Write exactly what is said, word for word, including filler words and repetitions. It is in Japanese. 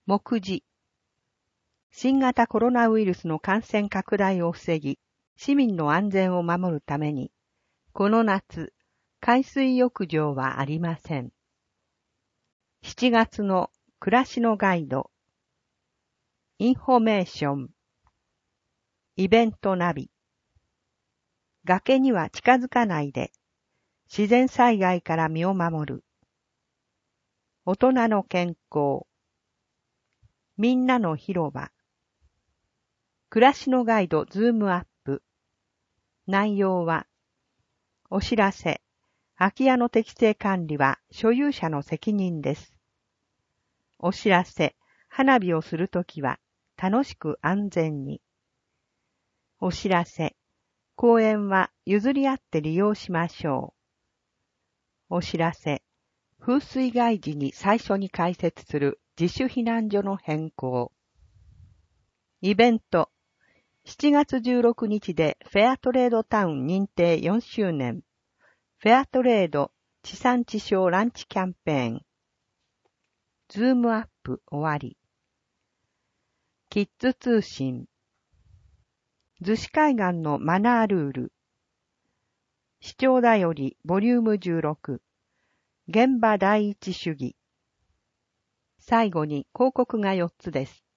目次。新型コロナウイルスの感染拡大を防ぎ、市民の安全を守るために、この夏、海水浴場はありません。しちがつの暮らしのガイド、インフォメーション、イベントナビ。崖には近づかないで、自然災害から身を守る。大人の健康、みんなの広場。暮らしのガイドズームアップ。内容は、お知らせ、空き家の適正管理は所有者の責任です。お知らせ、花火をするときは楽しく安全に。お知らせ、公園は譲り合って利用しましょう。お知らせ、風水害時に最初に開設する自主避難所の変更。イベント、しちがつじゅうろくにちでフェアトレードタウン認定よんしゅうねん。フェアトレード地産地消ランチキャンペーン。ズームアップ終わり。キッズ通信。逗子海岸のマナールール。市長だよりボリュームじゅうろく。現場第一主義。最後に広告がよっつです。